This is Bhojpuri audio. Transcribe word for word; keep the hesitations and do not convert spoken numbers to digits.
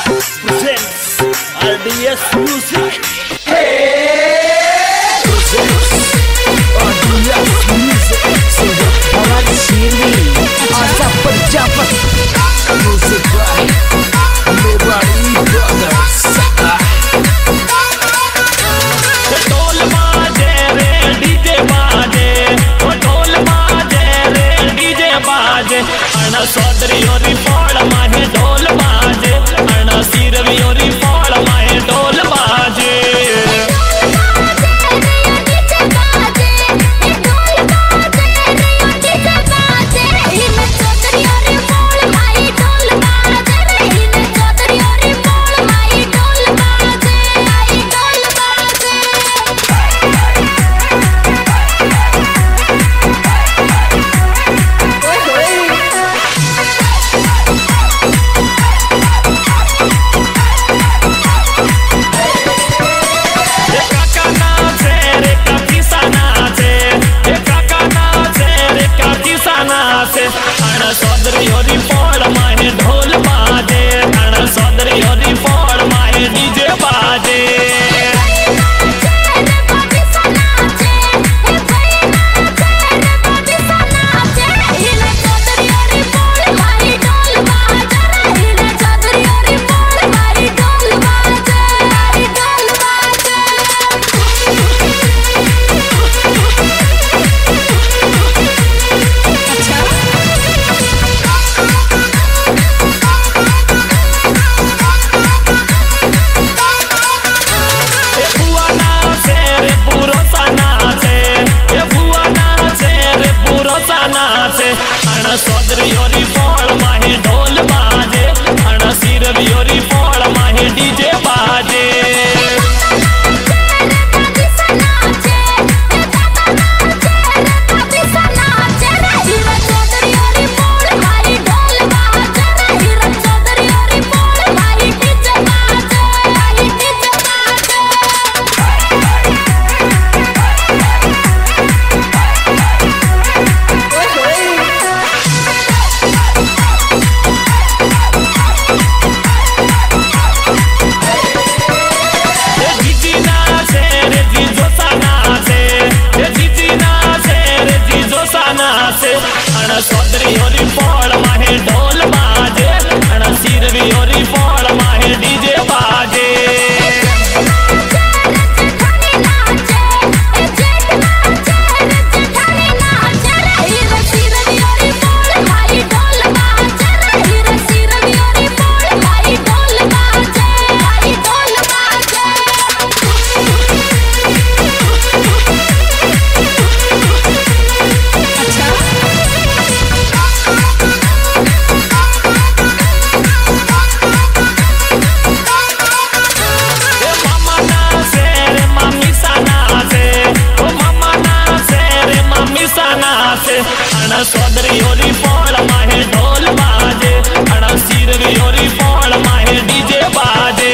presents R D S Music. Hey! Presents R D S Music. Orang sini asap pejabat Music by Mebari Brothers. ढोल बाजे रे डीजे बाजे, ओ ढोल बाजे रे डीजे बाजे, अना सौदरी ओरी फोड़ माहे ढोल बाजे, अना सिरवी ओरी फोड़ माहे ढोल बाजे। सौदरी ओरी फोड़ माहे ढोल बाजे, अना सौदरी ओरी फोड़ माहे डीजे बाजे। अना सौदरी ओरी फोड़ माहे ढोल बाजे, अना सिरवी ओरी फोड़ माहे डीजे बाजे। अना सौदरी ओरी फोड़ माहे ढोल बाजे, अना सिरवी ओरी फोड़ माहे डीजे बाजे। अना सौदरी ओरी फोड़ माहे ढोल बाजे, अना सिरवी ओरी फोड़ माहे डीजे बाजे।